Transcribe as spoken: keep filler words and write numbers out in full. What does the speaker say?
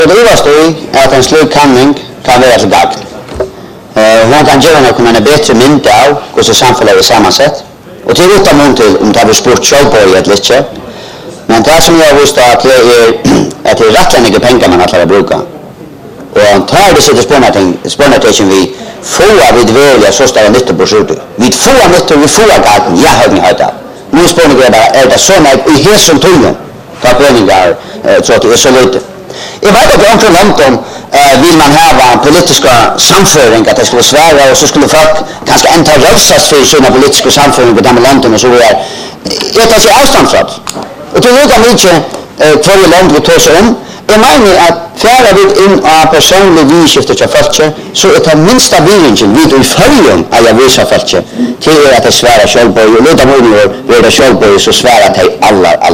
Det överstå i att en slik handling kan vara till gagn. Uh, man kan göra något med en bättre mynd av hur samhället är sammansatt. Och till utan mån till om det har spurt självborg eller inte. Men det som jag visste att det är att det är rättliga pengar man har att bruka. Och tar det sitter spårnatation vi får vid välja så stora nyttor på skjutet. Vi får nyttor, vi får gaten, jag har inte hört det. Nu spårnar jag bara, är det så när i hela som tunga tar pengar så att det är så lite. Jag vet att omkring London uh, vill man ha politiska samföring att det skulle svära och så skulle folk kanske inte röstas för sina politiska samföring på den London och så vidare. Jag tar sig avstånd från det. Och till lika mycket uh, kvar i land vi tar sig om. Jag menar att fjärra vid in av personlig vidskiftet till folket så är det minsta vidringen vid i följen av jag visar folket till att det svära självborg och lite många år är det självborg så svära till alla, alla.